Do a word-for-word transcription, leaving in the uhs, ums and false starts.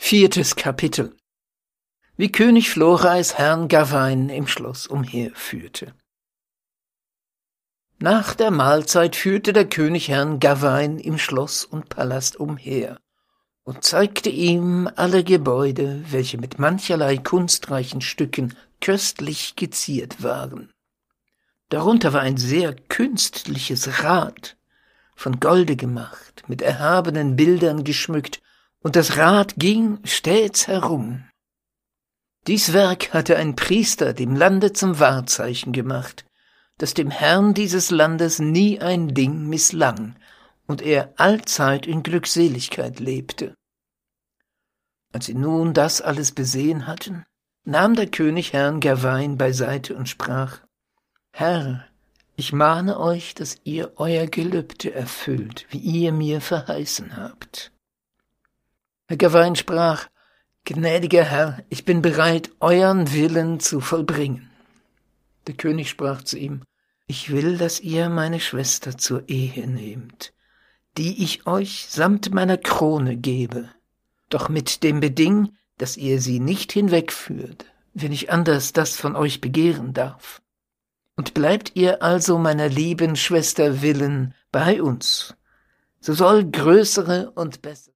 Viertes Kapitel. Wie König Florais Herrn Gawain im Schloss umherführte. Nach der Mahlzeit führte der König Herrn Gawain im Schloss und Palast umher und zeigte ihm alle Gebäude, welche mit mancherlei kunstreichen Stücken köstlich geziert waren. Darunter war ein sehr künstliches Rad, von Golde gemacht, mit erhabenen Bildern geschmückt, und das Rad ging stets herum. Dies Werk hatte ein Priester dem Lande zum Wahrzeichen gemacht, dass dem Herrn dieses Landes nie ein Ding misslang und er allzeit in Glückseligkeit lebte. Als sie nun das alles besehen hatten, nahm der König Herrn Gawain beiseite und sprach: »Herr, ich mahne euch, dass ihr euer Gelübde erfüllt, wie ihr mir verheißen habt.« Herr Gawain sprach: »Gnädiger Herr, ich bin bereit, euren Willen zu vollbringen.« Der König sprach zu ihm: »Ich will, dass ihr meine Schwester zur Ehe nehmt, die ich euch samt meiner Krone gebe, doch mit dem Beding, dass ihr sie nicht hinwegführt, wenn ich anders das von euch begehren darf. Und bleibt ihr also meiner lieben Schwester willen bei uns, so soll größere und bessere